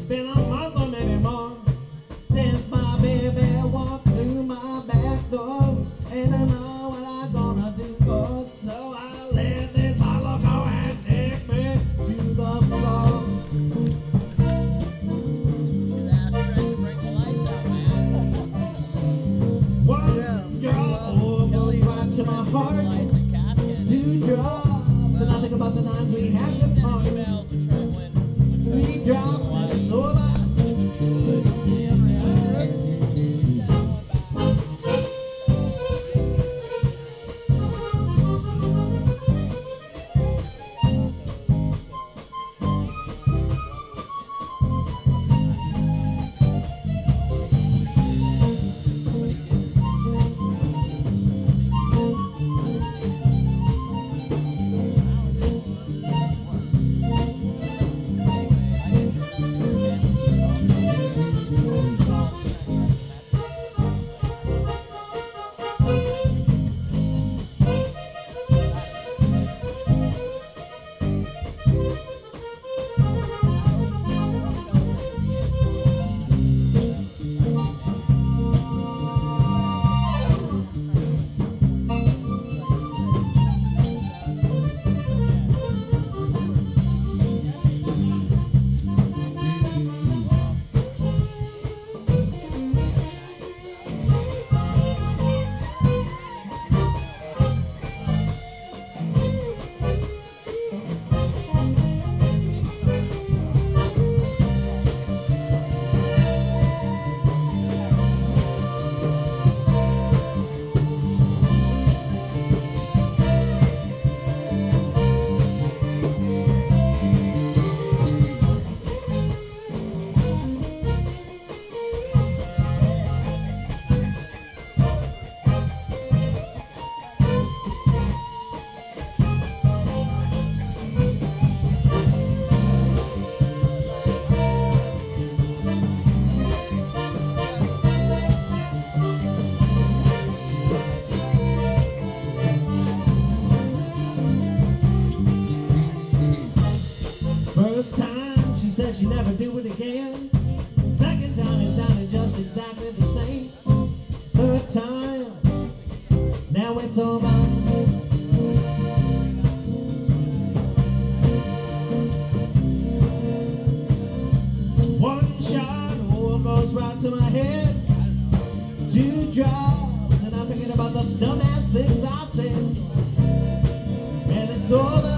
been a month or maybe more since my baby walked through my back door, and I know what I'm gonna do. Oh, so I let this bottle go and take me to the floor. One drop goes right to my heart. 2 drops, and I think about the nights we had to part. 3 drops, and it's over. First time, she said she'd never do it again. Second time, it sounded just exactly the same. Third time, now it's over. One shot, oh, goes right to my head. 2 drops, and I'm thinking about the dumbass things I said. And it's over.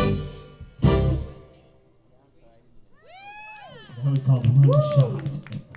That was called One Shot.